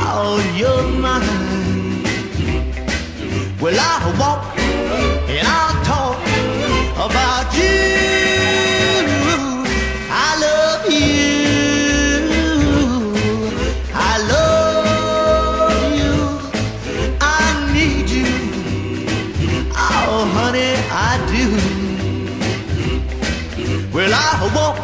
Oh, you're mine. Well, I'll walk and I'll talk about you. I love you. I love you. I need you. Oh, honey, I do. Well, I'll walk